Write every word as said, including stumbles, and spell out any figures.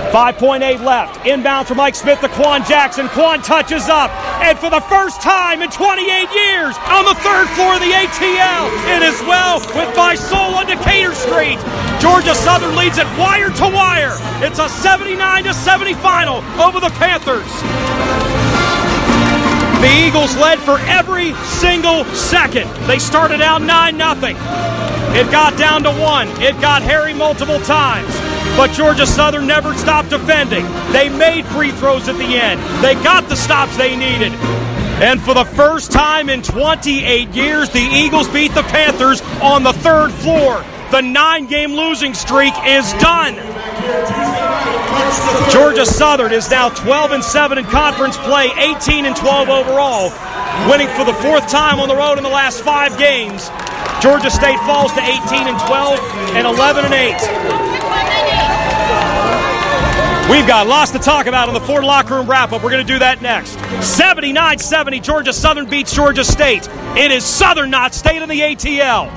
five point eight left. Inbound from Mike Smith to Quan Jackson. Quan touches up. And for the first time in twenty-eight years, on the third floor of the A T L, it is well with my soul on Decatur Street. Georgia Southern leads it wire to wire. It's a seventy-nine to seventy final over the Panthers. The Eagles led for every single second. They started out nine nothing. It got down to one. It got hairy multiple times. But Georgia Southern never stopped defending. They made free throws at the end. They got the stops they needed. And for the first time in twenty-eight years, the Eagles beat the Panthers on the third floor. The nine-game losing streak is done. Georgia Southern is now twelve and seven in conference play, eighteen and twelve overall, winning for the fourth time on the road in the last five games. Georgia State falls to eighteen and twelve and eleven and eight. We've got lots to talk about in the Ford Locker Room wrap-up. We're going to do that next. seventy-nine seventy, Georgia Southern beats Georgia State. It is Southern, not State in the A T L.